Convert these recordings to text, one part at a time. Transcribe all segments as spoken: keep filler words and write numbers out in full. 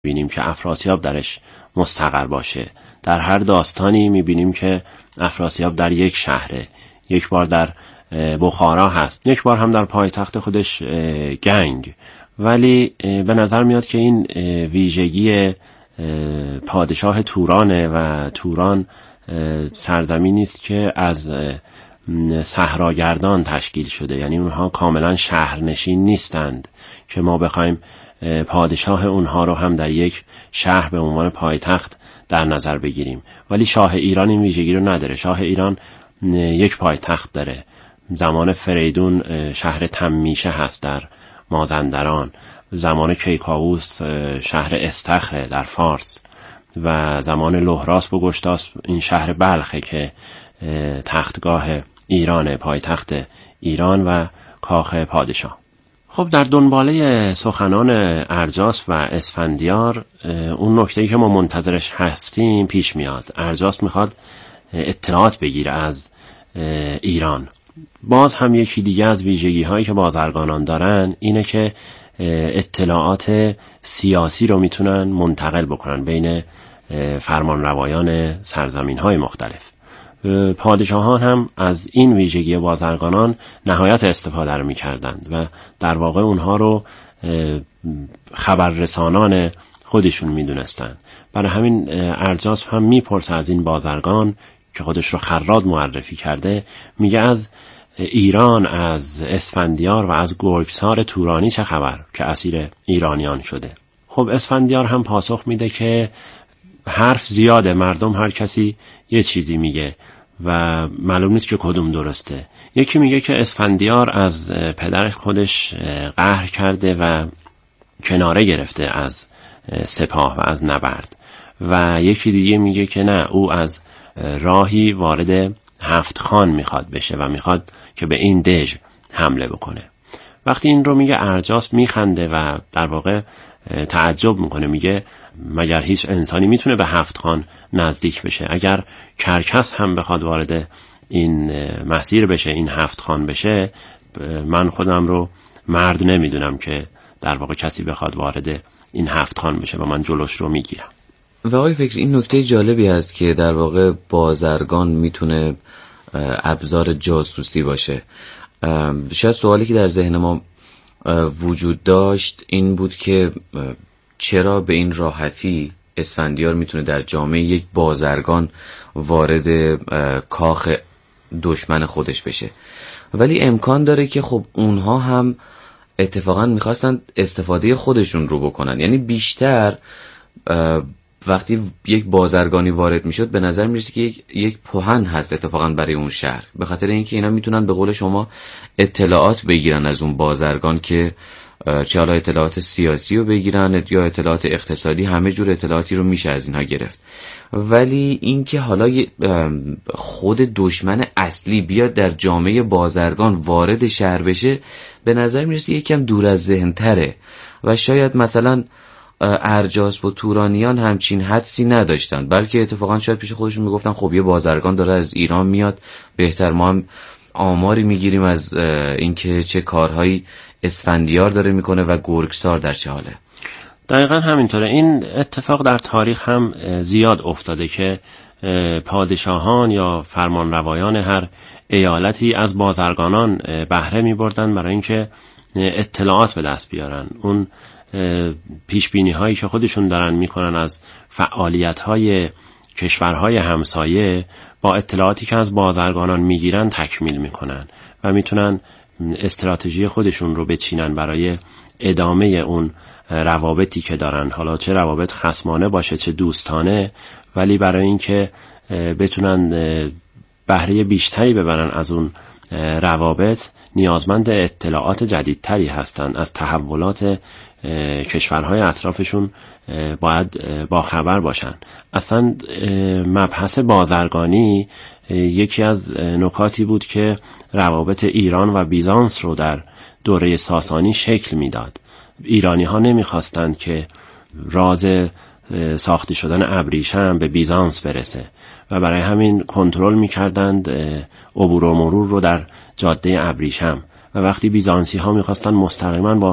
می‌بینیم که افراسیاب درش مستقر باشه. در هر داستانی می‌بینیم که افراسیاب در یک شهره، یک بار در بخارا هست، یک بار هم در پایتخت خودش گنگ. ولی به نظر میاد که این ویژگی پادشاه تورانه و توران سرزمینی است که از صحراگردان تشکیل شده، یعنی اونها کاملا شهرنشین نیستند که ما بخوایم پادشاه اونها رو هم در یک شهر به عنوان پایتخت در نظر بگیریم. ولی شاه ایران این ویژگی رو نداره. شاه ایران یک پایتخت داره. زمان فریدون شهر تمیشه هست در مازندران، زمان کیکاووس شهر استخره در فارس و زمان لهراس و گشتاس این شهر بلخه که تختگاه ایران، پایتخت ایران و کاخ پادشاه. خب در دنباله سخنان ارجاس و اسفندیار اون نکته‌ای که ما منتظرش هستیم پیش میاد. ارجاس میخواد اطلاعات بگیره از ایران. باز هم یکی دیگه از ویژگی هایی که بازرگانان دارن اینه که اطلاعات سیاسی رو میتونن منتقل بکنن بین فرمانروایان سرزمین های مختلف. پادشاهان هم از این ویژگی بازرگانان نهایت استفاده رو میکردند و در واقع اونها رو خبررسانان خودشون میدونستن. برای همین ارجاس هم میپرسه از این بازرگان که خودش رو خراد معرفی کرده، میگه از ایران، از اسفندیار و از گرگسار تورانی چه خبر که اسیر ایرانیان شده. خب اسفندیار هم پاسخ میده که حرف زیاده، مردم هر کسی یه چیزی میگه و معلوم نیست که کدوم درسته. یکی میگه که اسفندیار از پدر خودش قهر کرده و کناره گرفته از سپاه و از نبرد، و یکی دیگه میگه که نه، او از راهی وارد هفت خان میخواد بشه و میخواد که به این دژ حمله بکنه. وقتی این رو میگه ارجاس میخنده و در واقع تعجب میکنه، میگه مگر هیچ انسانی میتونه به هفت خان نزدیک بشه؟ اگر کرکس هم بخواد وارد این مسیر بشه، این هفت خان بشه، من خودم رو مرد نمیدونم که در واقع کسی بخواد وارد این هفت خان بشه و من جلوش رو میگیرم. و آقای فکر این نکته جالبی هست که در واقع بازرگان میتونه ابزار جاسوسی باشه. شاید سوالی که در ذهن ما وجود داشت این بود که چرا به این راحتی اسفندیار میتونه در جامعه یک بازرگان وارد کاخ دشمن خودش بشه، ولی امکان داره که خب اونها هم اتفاقا میخواستن استفاده خودشون رو بکنن. یعنی بیشتر وقتی یک بازرگانی وارد میشد به نظر میرسه که یک یک پهن هست اتفاقا برای اون شهر، به خاطر اینکه اینا میتونن به قول شما اطلاعات بگیرن از اون بازرگان، که چه حالا اطلاعات سیاسی رو بگیرن یا اطلاعات اقتصادی، همه جور اطلاعاتی رو میشه از اینها گرفت. ولی اینکه حالا خود دشمن اصلی بیاد در جامعه بازرگان وارد شهر بشه به نظر میرسه یکم دور از ذهن تره و شاید مثلا ارجاس و تورانیان همچین حدسی نداشتن، بلکه اتفاقا شاید پیش خودشون میگفتن خب یه بازرگان داره از ایران میاد، بهتر ما هم آماری میگیریم از اینکه چه کارهایی اسفندیار داره میکنه و گرگسار در چه حاله. دقیقا همینطوره. این اتفاق در تاریخ هم زیاد افتاده که پادشاهان یا فرمانروایان هر ایالتی از بازرگانان بهره میبردن برای اینکه اطلاعات به دست بیارن. اون پیش بینی هایی که خودشون دارن میکنن از فعالیت های کشورهای همسایه با اطلاعاتی که از بازرگانان میگیرن تکمیل میکنن و میتونن استراتژی خودشون رو بچینن برای ادامه اون روابطی که دارن، حالا چه روابط خصمانه باشه چه دوستانه، ولی برای اینکه بتونن بهره بیشتری ببرن از اون روابط نیازمند اطلاعات جدیدتری هستن. از تحولات کشورهای اطرافشون باید با خبر باشن. اصلا مبحث بازرگانی یکی از نکاتی بود که روابط ایران و بیزانس رو در دوره ساسانی شکل میداد. ایرانی ها نمیخواستند که راز ساخته شدن ابریشم به بیزانس برسه و برای همین کنترل میکردند عبور و مرور رو در جاده ابریشم، و وقتی بیزانسی ها میخواستن مستقیما با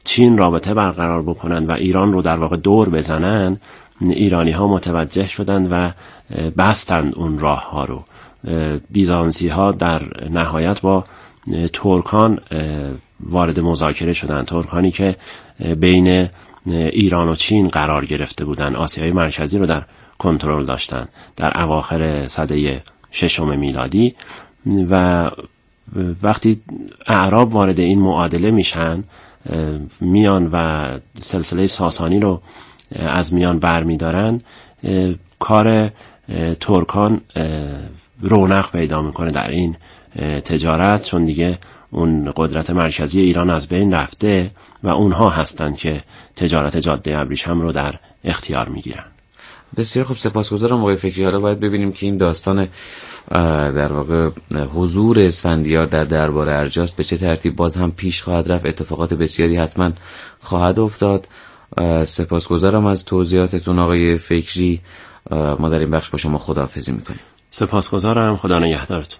چین رابطه برقرار بکنن و ایران رو در واقع دور بزنن، ایرانی ها متوجه شدند و بستند اون راه ها رو. بیزانسی ها در نهایت با ترکان وارد مذاکره شدند، ترکانی که بین ایران و چین قرار گرفته بودند، آسیای مرکزی رو در کنترل داشتند در اواخر سده ششم میلادی. و وقتی اعراب وارد این معادله میشن، میان و سلسله ساسانی رو از میان برمیدارن، کار ترکان رونق پیدا میکنه در این تجارت، چون دیگه اون قدرت مرکزی ایران از بین رفته و اونها هستن که تجارت جاده ابریشم رو در اختیار میگیرن. بسیار خوب، سپاسگزارم آقای فکری. حالا باید ببینیم که این داستان در واقع حضور اسفندیار در دربار ارجاس به چه ترتیب باز هم پیش خواهد رفت. اتفاقات بسیاری حتما خواهد افتاد. سپاسگزارم از توضیحاتتون آقای فکری. ما در این بخش با شما خداحافظی میکنیم. سپاسگزارم، خدا نگهدارتون.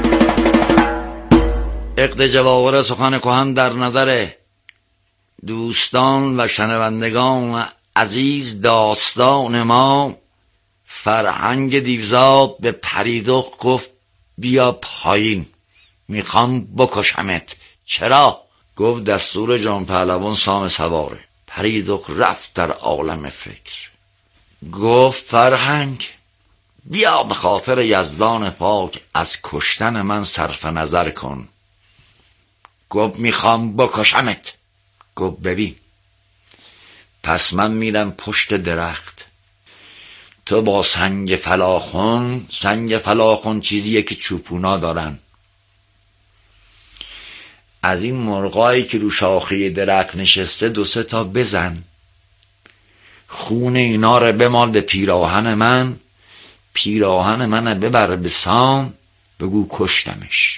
عقد جواهر سخن کهن در نظر دوستان و شنوندگان عزیز، داستان ما فرهنگ دیوزاد به پریدخ گفت بیا پایین، میخوام بکشمت. چرا؟ گفت دستور جان پهلوان سام سواره. پریدخ رفت در عالم فکر، گفت فرهنگ بیا به خاطر یزدان پاک از کشتن من صرف نظر کن. گفت میخوام بکشمت. گفت ببین، پس من میرم پشت درخت، تو با سنگ فلاخن، سنگ فلاخن چیزیه که چوپونا دارن، از این مرغایی که رو شاخه درخت نشسته دو سه تا بزن، خون اینا رو بمال به پیراهن من، پیراهن من ببر به سام، بگو کشتمش.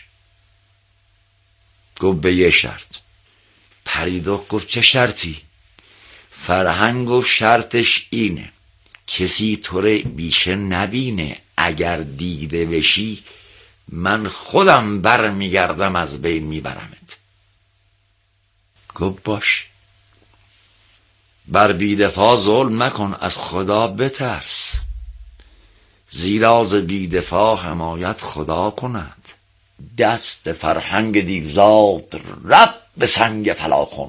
گفت به یه شرط. پریدخ گفت چه شرطی؟ فرهنگ گفت شرطش اینه کسی تو رو بیشه نبینه، اگر دیده بشی من خودم بر میگردم از بین میبرمت. گفت باش. بر بیدفاع ظلم نکن، از خدا بترس، زیرا ز بیدفاع حمایت خدا کند. دست فرهنگ دیوزاد رفت به سنگ فلاخن،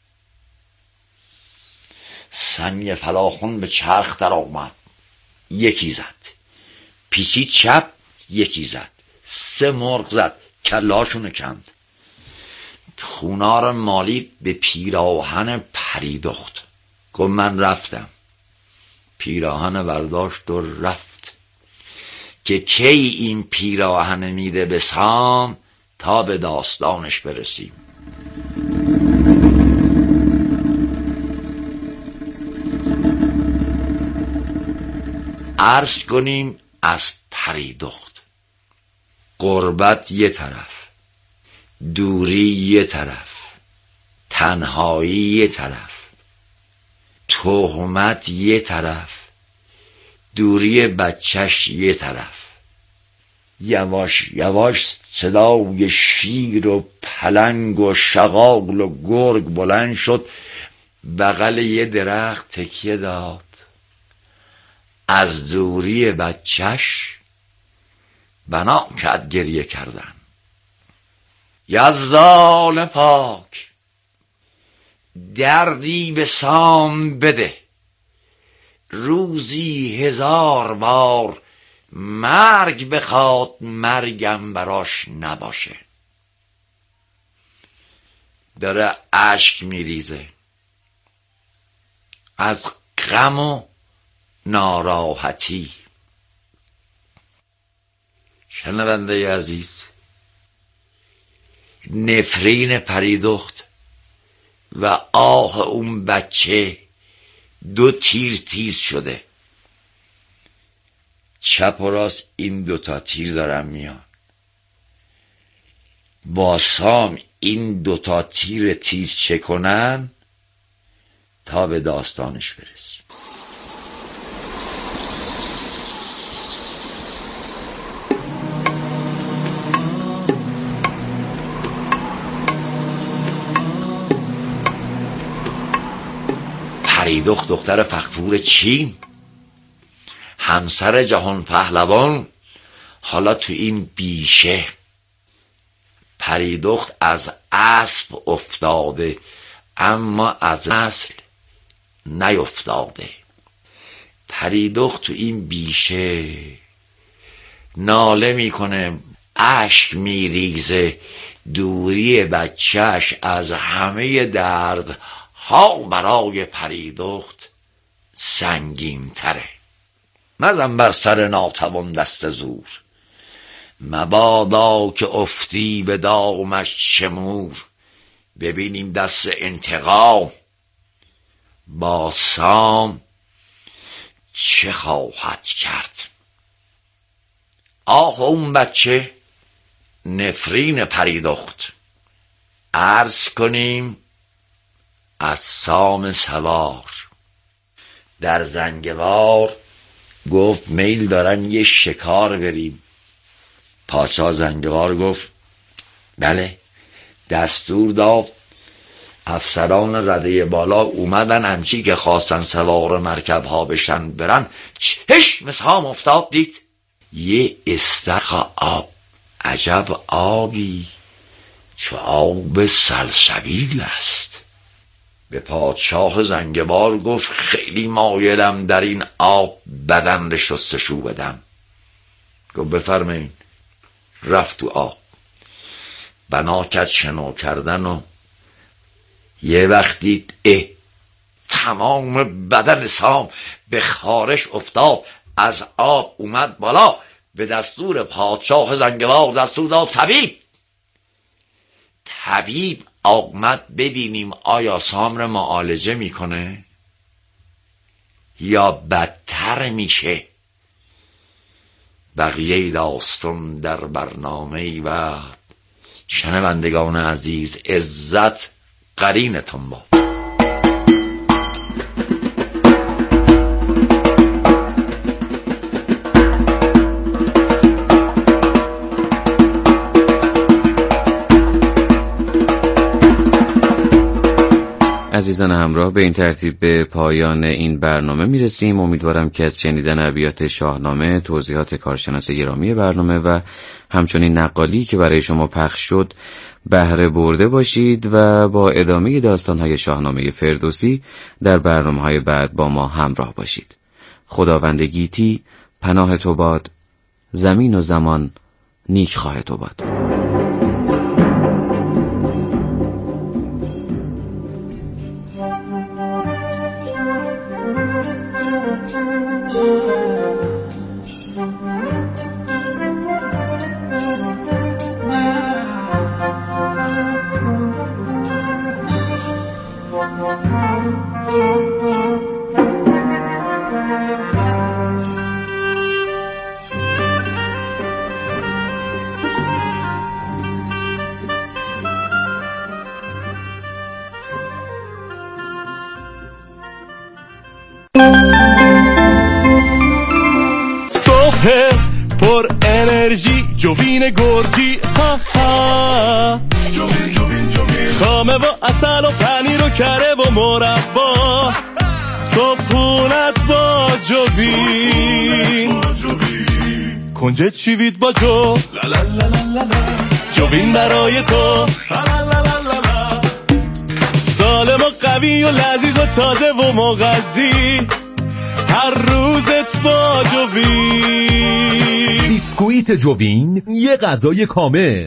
سنگ فلاخن به چرخ در آمد، یکی زد، پیچید چپ، یکی زد، سه مرغ زد، کلاشونو کند، خونار مالید به پیراهن پریدخت. گفت من رفتم. پیراهن برداشت و رفت که کی این پیراهن میده به سام تا به داستانش برسیم. عرض کنیم از پریدخت، غربت یه طرف، دوری یه طرف، تنهایی یه طرف، تهمت یه طرف، دوری بچهش یه طرف. یواش یواش صدای شیر و پلنگ و شغال و گرگ بلند شد، بغل یه درخت تکیه داد، از دوری بچهش بنا کرد گریه کردن. یزدان پاک دردی به سام بده، روزی هزار بار مرگ بخواد، مرگم براش نباشه. داره اشک میریزه از غم و ناراحتی. شنونده عزیز، نفرین پریدخت و آه اون بچه دو تیر تیز شده، چپ و راست این دوتا تیر دارن میان. با سام این دوتا تیر تیز چه کنن تا به داستانش برسیم. پریدخت دختر فغفور چین، همسر جهان پهلوان، حالا تو این بیشه. پریدخت از اسب افتاده اما از نسل نیفتاده. پریدخت تو این بیشه ناله میکنه، اشک میریزه، دوری بچهش از همه درد ها برای پریدخت سنگین تره. مزن بر سر ناتوان دست زور، مبادا که افتی به دامش شمور. ببینیم دست انتقام با سام چه خواهد کرد. آه اون بچه نفرین پریدخت، عرض کنیم از سام سوار. در زنگوار گفت میل دارن یه شکار بریم. پادشاه زنگوار گفت بله. دستور داد، افسران رده بالا اومدن، همچی که خواستن سوار مرکب ها بشن برن، چشم سام افتاد دید یه استخ آب. عجب آبی، چه آب سلسبیل است. به پادشاه زنگبار گفت خیلی مایلم در این آب بدن رو شستشو بدم. گفت بفرمایین. رفت تو آب، بنا کرد شنا کردن و یه وقت دید اه تمام بدن سام به خارش افتاد، از آب اومد بالا. به دستور پادشاه زنگبار دستور داد طبیب. طبیب آمد ببینیم آیا سام رو معالجه میکنه یا بدتر میشه. بقیه داستان در برنامه و شنوندگان عزیز عزت قرینتون با. عزیزان همراه، به این ترتیب به پایان این برنامه میرسیم. امیدوارم که از شنیدن ابیات شاهنامه، توضیحات کارشناس گرامی برنامه و همچنین نقالی که برای شما پخش شد بهره برده باشید و با ادامه داستان‌های شاهنامه فردوسی در برنامه‌های بعد با ما همراه باشید. خداوند گیتی پناه تو باد، زمین و زمان نیک خواه تو باد. صبح پر انرژی جوین گرجی، ها ها جوین جوین جوین، خامه و اصل و پنیر و کره و مربا، صبحونت با جوین، کنجد شیوید با جو، جوین برای تو، سالم و قوی و لذیذ و تازه و مغذی، هر روزت با جوین. بیسکویت جوین، یه غذای کامل.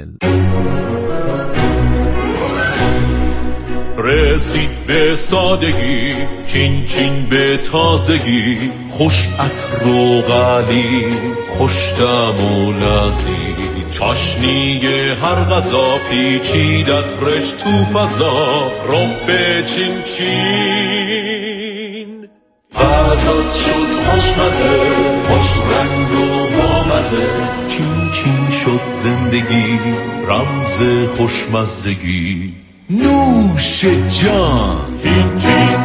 رسید به سادگی، چین چین به تازگی، خوش عطر و غلیظ، خوش طعم و لذیذ، چاشنی هر غذا پیچیدت رش تو فضا، رب چین چین، غذات شد خوشمزه، خوش رنگ و بامزه، چین چین شد زندگی، رمز خوشمزگی، نوش جان، چین چین.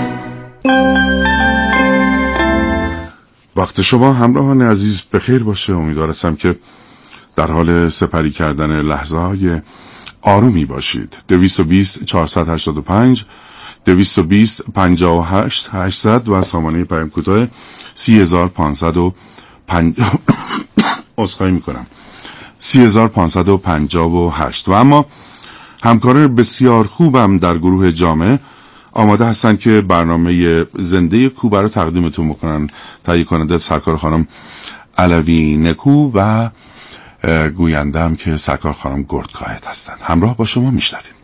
وقت شما همراهان عزیز بخیر باشه. امیدوارم که در حال سپری کردن لحظه های آرومی باشید. دویست و بیست چهارصد و هشتاد و پنج دویست و بیست پنجاه و هشت هشتصد و سامانه پیام کوتاه سی هزار پانصد و پنجاه عذرخواهی میکنم سی هزار پانصد و پنجاه و هشت. و اما همکار بسیار خوبم در گروه جامعه آماده هستن که برنامه زنده کوبه رو تقدیمتون بکنن. تهیه کننده سرکار خانم علوی نکو و گوینده هم که سرکار خانم گردکاهت هستن. همراه با شما میشنویم.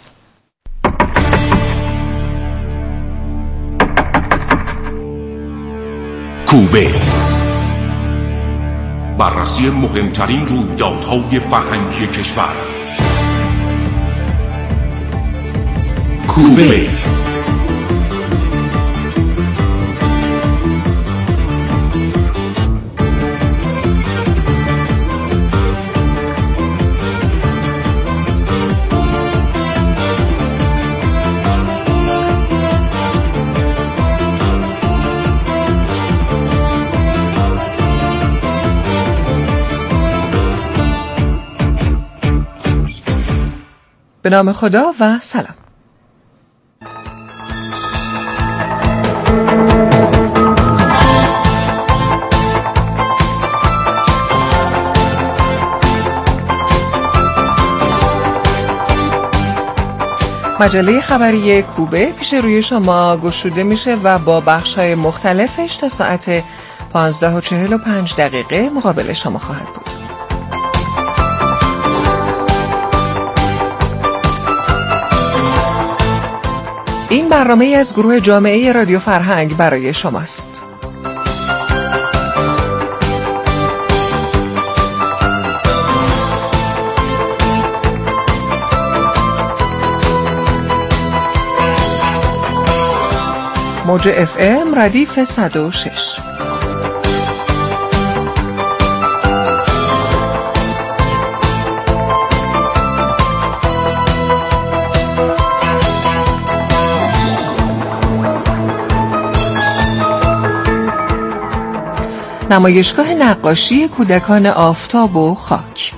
کوبه، بررسی مهمترین رویدادهای فرهنگی کشور. کوبه به نام خدا و سلام. مجله خبری کوبه پیش روی شما گشوده میشه و با بخش‌های مختلفش تا ساعت پانزده و چهل و پنج دقیقه مقابل شما خواهد بود. این برنامه از گروه جامعه رادیو فرهنگ برای شماست. موج اف ام ردیف صد و شش. نمایشگاه نقاشی کودکان آفتاب و خاک.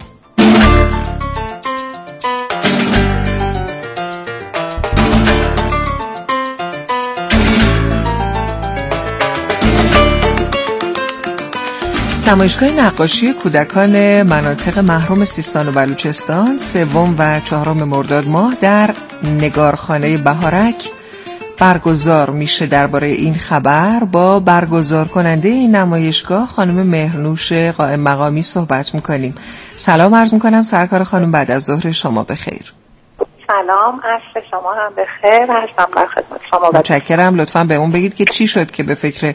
نمایشگاه نقاشی کودکان مناطق محروم سیستان و بلوچستان سوم و چهارم مرداد ماه در نگارخانه بهارک برگزار میشه. درباره این خبر با برگزار کننده این نمایشگاه خانم مهرنوش قائم مقامی صحبت میکنیم. سلام عرض میکنم سرکار خانم، بعد از ظهر شما بخیر. سلام، عصر شما هم بخیر. هستم در خدمت شما. متشکرم. لطفاً به اون بگید که چی شد که به فکر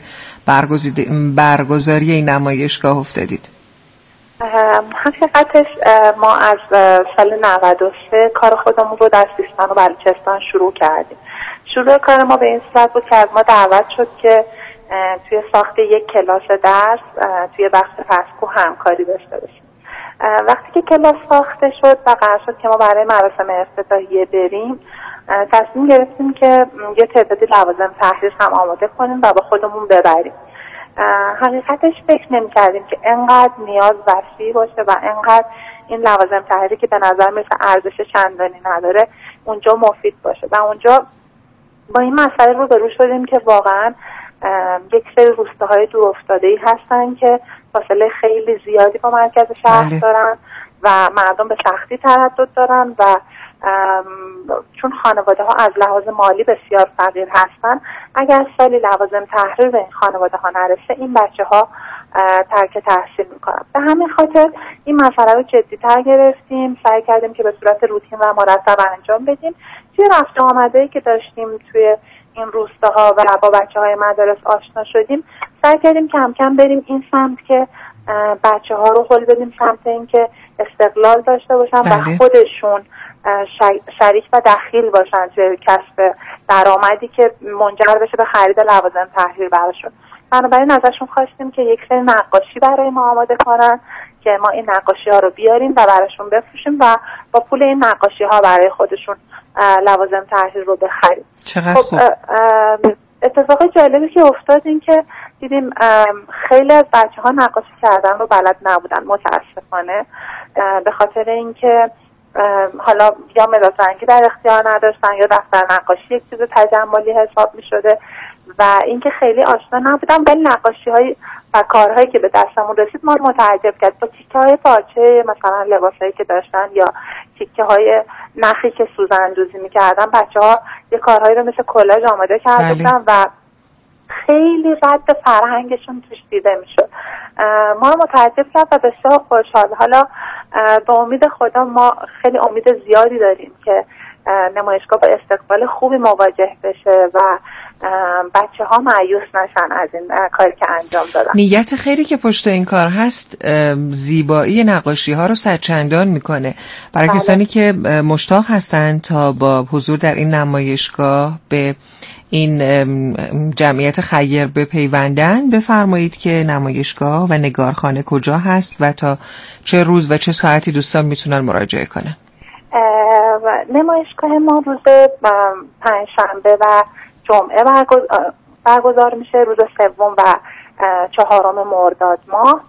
برگزاری این نمایشگاه افتادید؟ حقیقتش ما از سال نود و سه کار خودمون رو در سیستان و بلوچستان شروع کردیم. شروع کار ما به این صورت بود که از ما دعوت شد که توی ساخت یک کلاس درس توی بخش پسکو همکاری داشته باشیم. وقتی که کلاس ساخته شد و قرار شد که ما برای مراسم افتتاحیه بریم، تصمیم گرفتیم که یه تعدادی لوازم تحریر هم آماده کنیم و با خودمون ببریم. حقیقتش فکر نمی کردیم که انقدر نیاز وسیع باشه و انقدر این لوازم تحریری که به نظر مثل ارزش چندانی نداره اونجا مفید باشه و اونجا با این مسئله رو برو شدیم که واقعا یک سری روستاهای دور افتاده‌ای هستن که فاصله خیلی زیادی با مرکز شهر بله. دارن و مردم به سختی تردد دارن و چون خانواده ها از لحاظ مالی بسیار فقیر هستن، اگر سالی لوازم تحریر به این خانواده ها نرسه این بچه ها ترک تحصیل میکنن. به همین خاطر این مسئله رو جدی‌تر گرفتیم، سعی کردیم که به صورت روتین و مرتب انجام بدیم. توی رفت آمده‌ای که داشتیم توی این روستاها و با بچه های مدارس آشنا شدیم، سعی کردیم کم کم بریم این سمت که بچه ها رو حل بدیم سمت این که استقلال داشته باشن بله. و خودشون شریک و دخیل باشن توی کسب درآمدی که منجر بشه به خرید لوازم تحریر براشون. بنابراین ازشون خواستیم که یک سری نقاشی برای ما آماده کنن که ما این نقاشی ها رو بیاریم و براشون بفروشیم و با پول این نقاشی ها برای خودشون لوازم تحریر رو بخریم. چقدر خب خوب. اتفاق جالبی که افتاد این که دیدیم خیلی از بچه ها نقاشی کردن رو بلد نبودن متاسفانه، به خاطر اینکه حالا یا مداد رنگی در اختیار نداشتن یا دفتر نقاشی یک چیز تجملی حساب می شده و اینکه خیلی آشنا نبودم، ولی نقاشی های و کارهایی که به دستمون رسید ما رو متعجب کرد. با تیکه های پارچه مثلا لباسایی که داشتن یا تیکه های نخی که سوزندوزی میکردن، بچه ها یه کارهایی رو مثل کلاژ آماده کرده بودن و خیلی رد فرهنگشون توش دیده میشد. ما رو متعجب کرد و بسیار خوشحال. حالا به امید خدا ما خیلی امید زیادی داریم که نمایشگاه با استقبال خوبی مواجه بشه و بچه ها مایوس نشن از این کاری که انجام دادن. نیت خیلی که پشت این کار هست زیبایی نقاشی ها رو صدچندان میکنه. برای بله. کسانی که مشتاق هستن تا با حضور در این نمایشگاه به این جمعیت خیر بپیوندن، بفرمایید که نمایشگاه و نگارخانه کجا هست و تا چه روز و چه ساعتی دوستان میتونن مراجعه کنن. نمایشگاه ما روز پنجشنبه و جمعه برگزار میشه، روز سوم و چهارم مرداد ماه.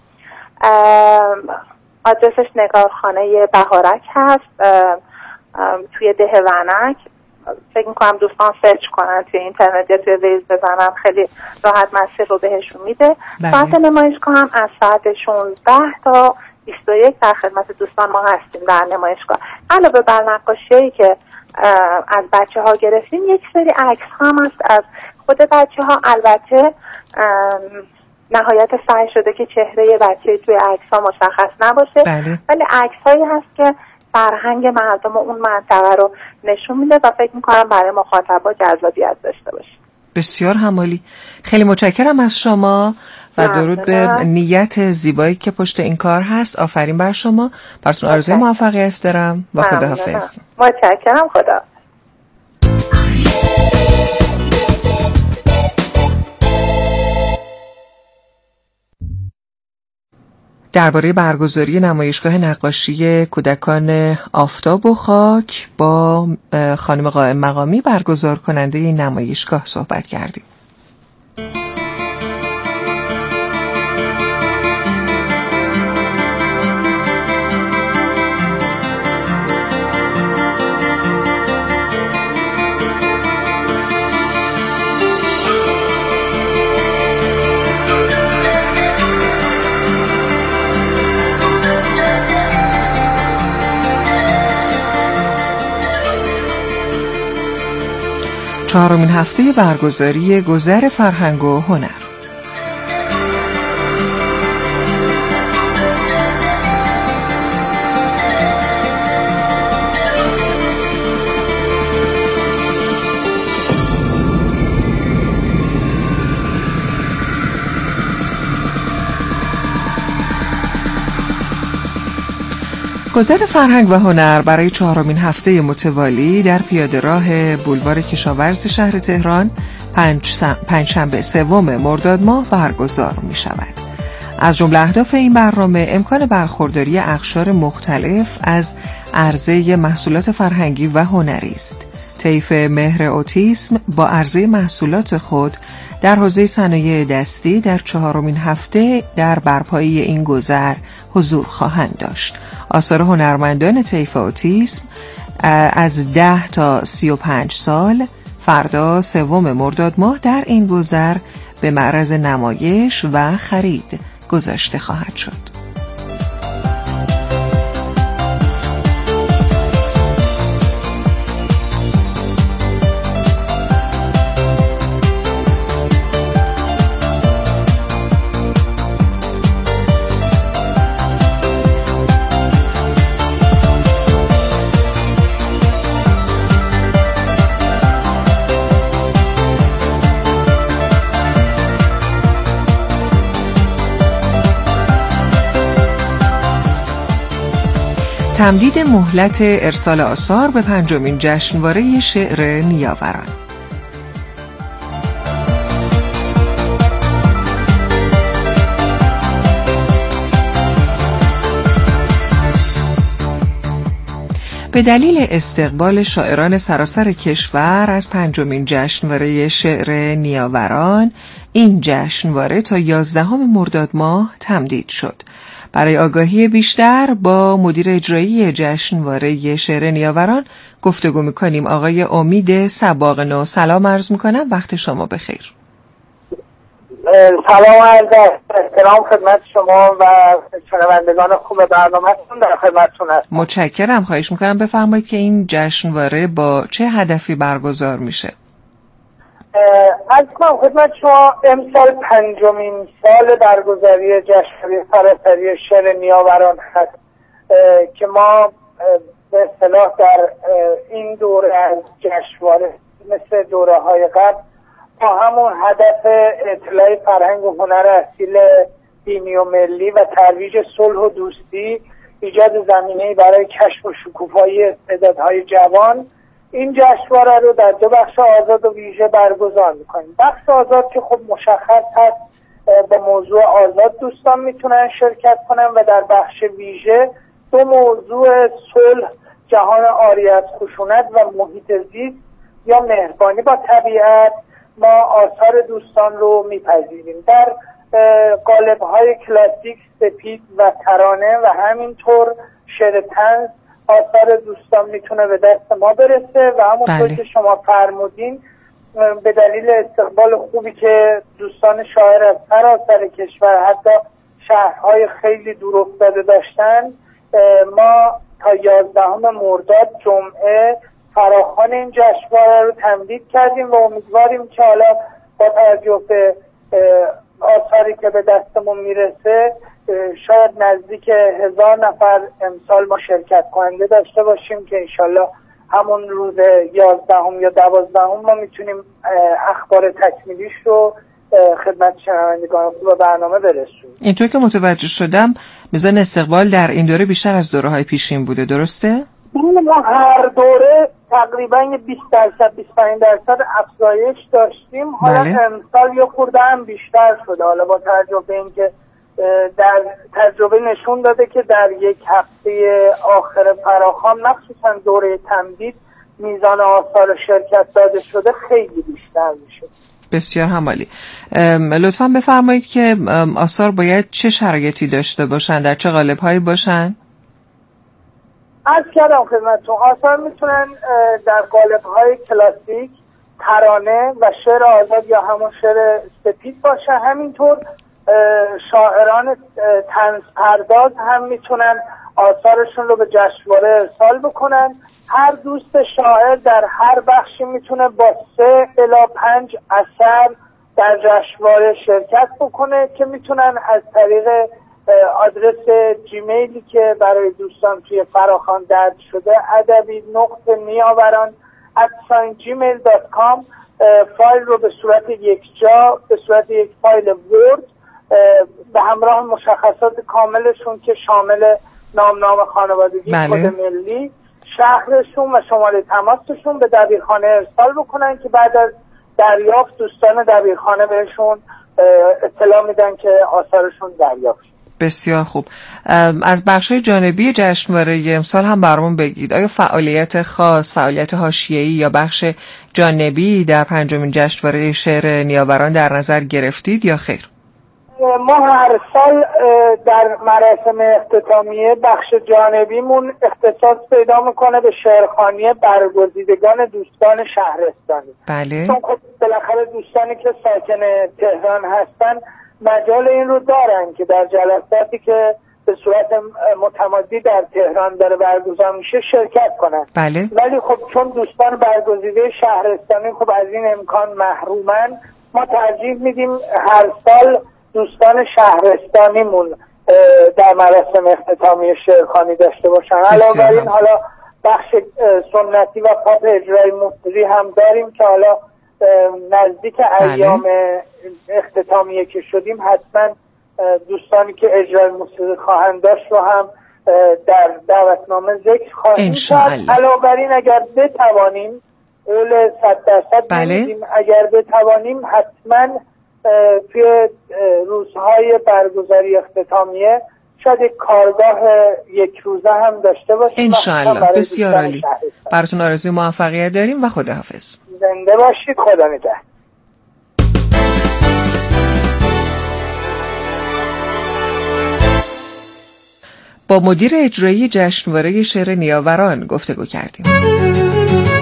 آدرسش نگارخانه بهارک هست توی ده ونک. فکر میکنم دوستان سرچ کنن توی اینترنت یا توی ویز بزنن، خیلی راحت مسیر رو بهشون میده. ساعت نمایشگاه هم از ساعت شانزده تا بیست و یک در خدمت دوستان ما هستیم در نمایشگاه. علاوه بر نقاشی‌هایی که از بچه ها گرفتیم، یک سری عکس هم هست از خود بچه ها. البته نهایت سعی شده که چهره بچه توی عکس ها مشخص نباشه، بله. ولی عکس هایی هست که فرهنگ مردم اون منطقه رو نشون میده و فکر میکنم برای مخاطبا جذابیت داشته باشه. بسیار همالی. خیلی متشکرم از شما و درود به نیت زیبایی که پشت این کار هست. آفرین بر شما. براتون آرزوی موفقیت دارم و خداحافظ. متشکرم. خدا. درباره برگزاری نمایشگاه نقاشی کودکان آفتاب و خاک با خانم قائم مقامی برگزار کننده این نمایشگاه صحبت کردیم. چهارمین هفته برگزاری گذر فرهنگ و هنر. گذر فرهنگ و هنر برای چهارمین هفته متوالی در پیاده‌راه بولوار کشاورز شهر تهران پنجشنبه سوم مرداد ماه برگزار می شود. از جمله اهداف این برنامه امکان برخورداری اقشار مختلف از عرضه محصولات فرهنگی و هنری است. طیف مهر اوتیسم با عرضه محصولات خود در حوزه صنایع دستی در چهارمین هفته در برپایی این گذر حضور خواهند داشت. آثار هنرمندان طیف اوتیسم از ده تا سی و پنج سال فردا سوم مرداد ماه در این گذر به معرض نمایش و خرید گذاشته خواهد شد. تمدید مهلت ارسال آثار به پنجمین جشنواره شعر نیاوران. به دلیل استقبال شاعران سراسر کشور از پنجمین جشنواره شعر نیاوران، این جشنواره تا یازدهم مرداد ماه تمدید شد. برای آگاهی بیشتر با مدیر اجرایی جشنواره شعر نیاوران گفتگو می‌کنیم. آقای امید صباغنو، سلام عرض می‌کنم، وقت شما بخیر. سلام عرض احترام خدمت شما و شنوندگان خوب برنامه‌تون، در خدمتتون هستم. متشکرم. خواهش می‌کنم بفرمایید که این جشنواره با چه هدفی برگزار میشه؟ از کنم خدمت شما امسال پنجمین سال برگزاری جشنواره سراسری شعر نیاوران هست که ما به اصطلاح در این دوره از جشنواره مثل دوره های قبل با همون هدف اطلاع فرهنگ و هنر اصیل دینی و ملی و ترویج صلح و دوستی، ایجاد زمینه‌ای برای کشف و شکوفایی استعدادهای جوان، این جشنواره رو در دو بخش آزاد و ویژه برگزار میکنیم. بخش آزاد که خب مشخص هست با موضوع آزاد دوستان میتونن شرکت کنن و در بخش ویژه دو موضوع صلح، جهان عاری از خشونت و محیط زیست یا مهربانی با طبیعت ما آثار دوستان رو میپذیریم. در قالب‌های کلاسیک، سپید و ترانه و همینطور شعر طنز آثار دوستان میتونه به دست ما برسه و همونطور که شما فرمودین به دلیل استقبال خوبی که دوستان شاعر از سراسر کشور حتی شهرهای خیلی دور افتاده داشتن، ما تا یازدهم مرداد جمعه فراخوان این جشنواره رو تمدید کردیم و امیدواریم که حالا با توجه به آثاری که به دستمون میرسه شاید نزدیک هزار نفر امسال ما شرکت کننده داشته باشیم که انشالله همون روز یازدهم یا دوازدهم ما میتونیم اخبار تکمیلیش رو خدمت شنوندگان و برنامه برسونیم. اینطور که متوجه شدم میزان استقبال در این دوره بیشتر از دوره‌های پیشین بوده، درسته؟ ما هر دوره تقریبا بیست درصد بیست و پنج درصد افزایش داشتیم. حالا بله. امسال یه خورده هم بیشتر شده، حالا با توجه به اینکه در تجربه نشون داده که در یک هفته آخر فراخوان مخصوصا دوره تمدید میزان آثار شرکت داده شده خیلی بیشتر میشه. بسیار همالی. لطفاً بفرمایید که آثار باید چه شرایطی داشته باشن، در چه قالب‌هایی باشن؟ از کردم خدمتتون آثار میتونن در قالب‌های کلاسیک، ترانه و شعر آزاد یا همون شعر سپید باشه. همینطور شاعران طنز پرداز هم میتونن آثارشون رو به جشنواره ارسال بکنن. هر دوست شاعر در هر بخشی میتونه با سه الی پنج اثر در جشنواره شرکت بکنه که میتونن از طریق آدرس جیمیلی که برای دوستان توی فراخوان درج شده ادبی نقطه نیاوران ات جیمیل دات کام فایل رو به صورت یک جا به صورت یک فایل ورد به همراه مشخصات کاملشون که شامل نام نام خانوادگی، بله. کد ملی، شهرشون و شماره تماسشون به دبیرخانه ارسال بکنن که بعد از دریافت دوستان دبیرخانه بهشون اطلاع میدن که آثارشون دریافت شد. بسیار خوب. از بخش‌های جانبی جشنواره امسال هم برامون بگید. آیا فعالیت خاص، فعالیت حاشیه‌ای یا بخش جانبی در پنجمین جشنواره شعر نیاوران در نظر گرفتید یا خیر؟ ما هر سال در مراسم اختتامیه بخش جانبیمون اختصاص پیدا میکنه به شعرخوانی برگزیدگان دوستان شهرستانی. بله. چون خب بالاخره دوستانی که ساکن تهران هستن مجال این رو دارن که در جلساتی که به صورت متمادی در تهران داره برگزار میشه شرکت کنن. بله. ولی خب چون دوستان برگزیده شهرستانی خب از این امکان محرومن، ما ترجیح میدیم هر سال دوستان شهرستانیمون در مراسم اختتامی شعرخوانی داشته باشن. علاوه بر این حالا بخش سنتی و پاپ اجرای موسیقی هم داریم که حالا نزدیک ایام اختتامیه که شدیم حتما دوستانی که اجرای موسیقی خواهند داشت رو هم در دعوتنامه ذکر خواهیم کرد. علاوه بر این اگر بتوانیم، قول صد درصد نمیدیم، اگر بتوانیم حتما توی روزهای برگزاری اختتامیه شاید یک کارگاه یک روزه هم داشته باشیم. انشالله. بسیار عالی. براتون آرزوی موفقیت داریم و خداحافظ. زنده باشید. خدا نگهدار. با مدیر اجرایی جشنواره شعر نیاوران گفتگو کردیم.